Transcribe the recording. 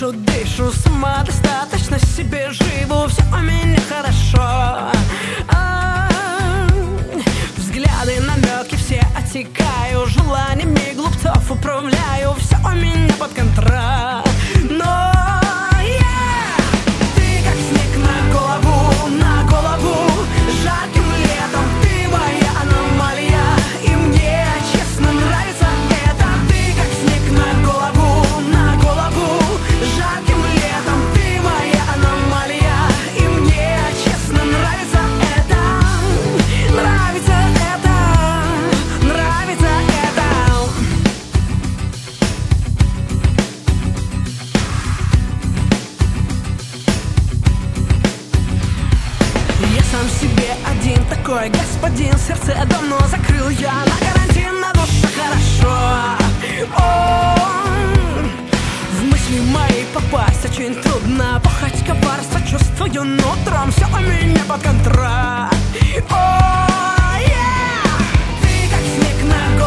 слышу, дышу, самодостаточно себе живу, все у меня хорошо. Взгляды, намеки, все отсекаю, желаниями глупцов управляю, все у меня под контролем. Но ты как снег на голову, жарким летом ты моя аномалия, и мне честно нравится это. Ты как снег на голову, жарким летом ты моя аномалия, и мне честно нравится это. Нравится это, нравится это. Я сам себе один такой господин, сердце давно закрыл я на карантин, на душе хорошо. В мысли мои попасть очень трудно, пахать коварство чувствую нутром, все у меня под контролем. Ты как снег на